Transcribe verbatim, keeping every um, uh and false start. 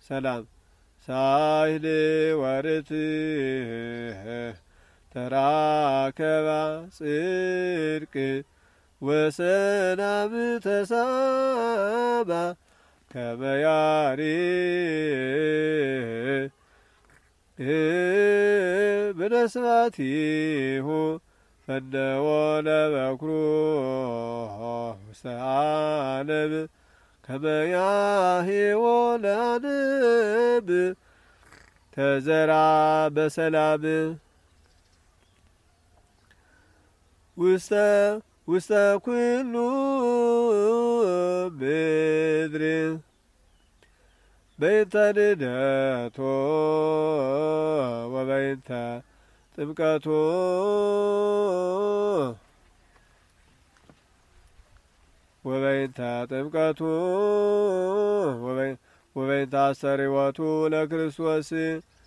ሰላም ሳይል ወርት ተራከባ ጽድቅ ወሰላም ተሳባ ከመያሪ ብነስባቲሁ ፈነወ ለበኩሩ ውስተ ዓለም ከመያሂዎ ለዓለም ተዘራ በሰላም ውስተ ውስተ ኩሉ ምድር በይንተ ልደቶ ወበይንተ ጥምቀቱ ወበይንተ ጥምቀቱ ወበይንተ አስተርእዮቱ ለክርስቶስ